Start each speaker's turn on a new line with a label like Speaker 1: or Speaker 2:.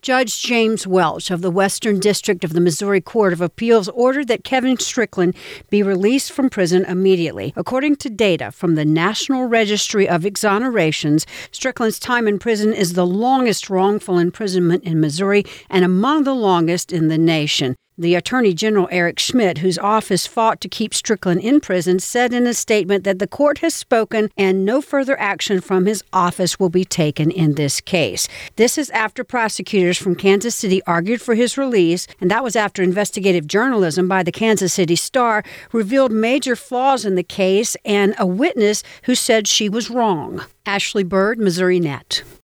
Speaker 1: Judge James Welch of the Western District of the Missouri Court of Appeals ordered that Kevin Strickland be released from prison immediately. According to data from the National Registry of Exonerations, Strickland's time in prison is the longest wrongful imprisonment in Missouri and among the longest in the nation. The Attorney General Eric Schmidt, whose office fought to keep Strickland in prison, said in a statement that the court has spoken and no further action from his office will be taken in this case. This is after prosecutors from Kansas City argued for his release, and that was after investigative journalism by the Kansas City Star revealed major flaws in the case and a witness who said she was wrong. Ashley Bird, Missouri Net.